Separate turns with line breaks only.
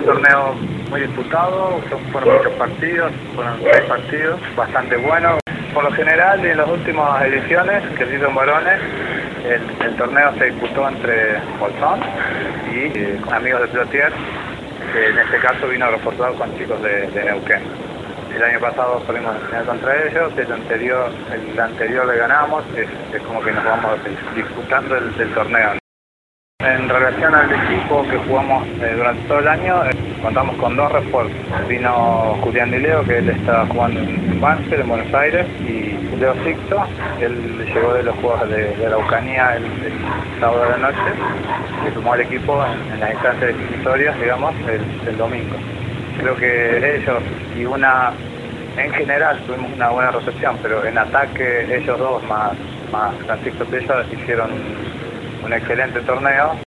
torneo muy disputado, fueron muchos partidos, fueron 6 partidos, bastante buenos. Por lo general, en las últimas ediciones que se hizo en varones, el torneo se disputó entre Bolsón y con amigos de Plotier, que en este caso vino reforzado con chicos de Neuquén. El año pasado perdimos la final contra ellos, el anterior le ganamos, es como que nos vamos disputando el torneo. En relación al equipo que jugamos durante todo el año, contamos con 2 refuerzos. Vino Julián Di Leo, que él está jugando en Banfield, en Buenos Aires, y Leo Sixto, él llegó de los juegos de la Araucanía el sábado de la noche, y sumó al equipo en las instancias definitorias, digamos, el domingo. Creo que ellos y en general tuvimos una buena recepción, pero en ataque ellos dos más Francisco Tella hicieron un excelente torneo.